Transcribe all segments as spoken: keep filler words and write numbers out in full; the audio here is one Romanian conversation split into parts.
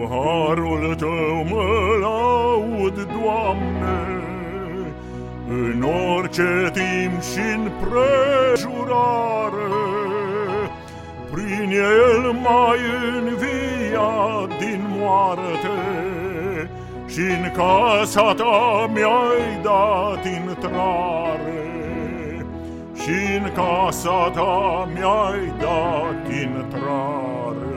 harul Tău mă laud, Doamne, în orice timp și-n prejurare. Prin El m-ai înviat din moarte și-n casa Ta mi-ai dat intrare. Și-n casa Ta mi-ai dat intrare.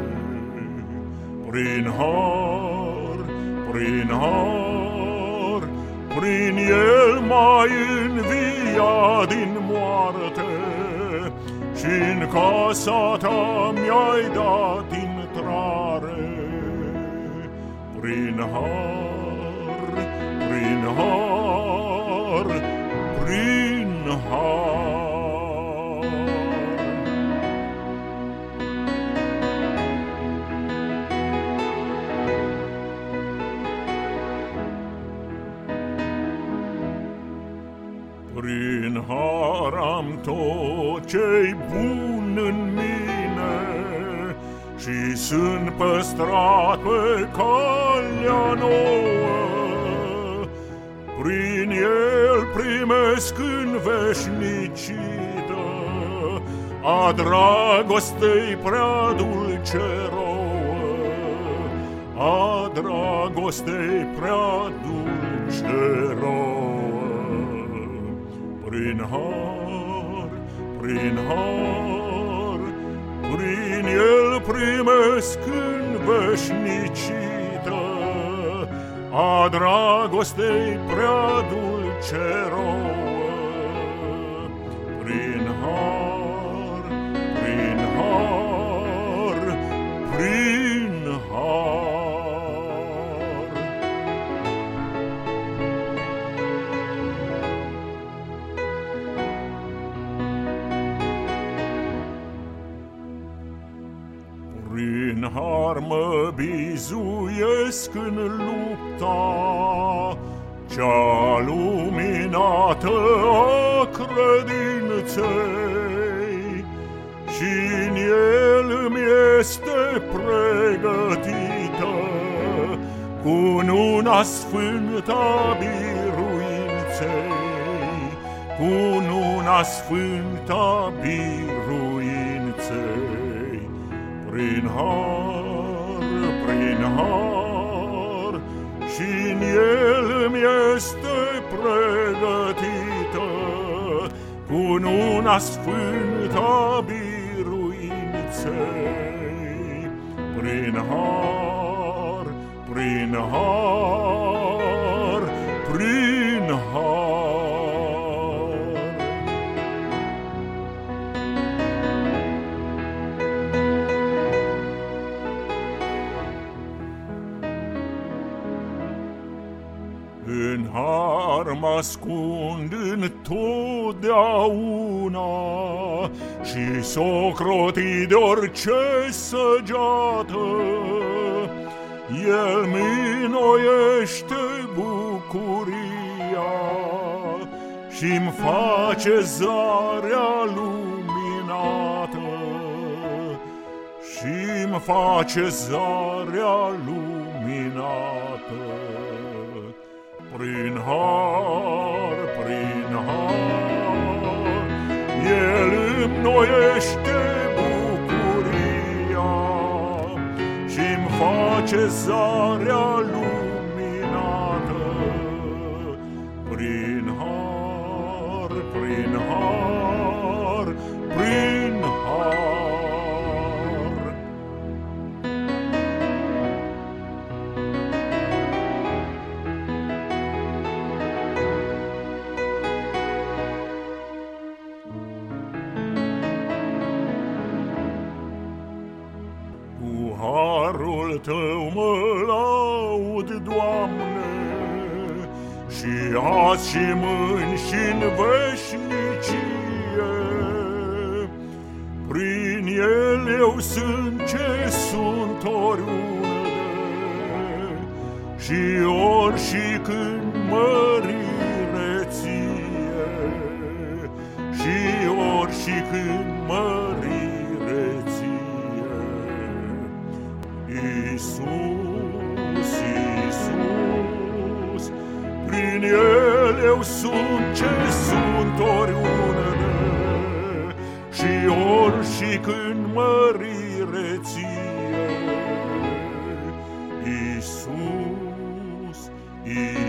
Prin har, prin har, prin El m-ai înviat din moarte și-n casa Ta mi-ai dat intrare. Prin har, prin har, prin har. Prin har am tot ce-i bun în mine și sunt păstrat pe calea nouă. Prin El primesc în veșnicită a dragostei prea dulce rouă, a dragostei prea dulce rouă. Prin har, prin har, prin El primesc în veșnicită a dragostei prea dulce rouă. Prin har, prin har, prin har. Prin har mă bizuiesc în lupta cea luminată a credinței, și-n El îmi este pregătită cununa sfântă a biruinței, cununa sfântă a biruinței. Prin har, prin har, și-n El îmi este pregătită cununa sfântă a biruinței. Prin har, prin har, prin har. În har mă ascund întotdeauna și s-ocroti de orice săgeată. El mi-nnoiește bucuria și-mi face zarea luminată, și-mi face zarea luminată. Prin har, prin har, El îmi înnoiește bucuria și-mi face zarea luminată. Prin har, prin har, prin har. Harul Tău mă laud, Doamne, și azi și mâini și-n veșnicie. Prin El eu sunt ce sunt oriunde și ori și când mărire Ție, și ori și când mărire Ție. Iisus. În El eu sunt ce sunt oriunde, și ori și când mărire ție, Iisus, Iisus.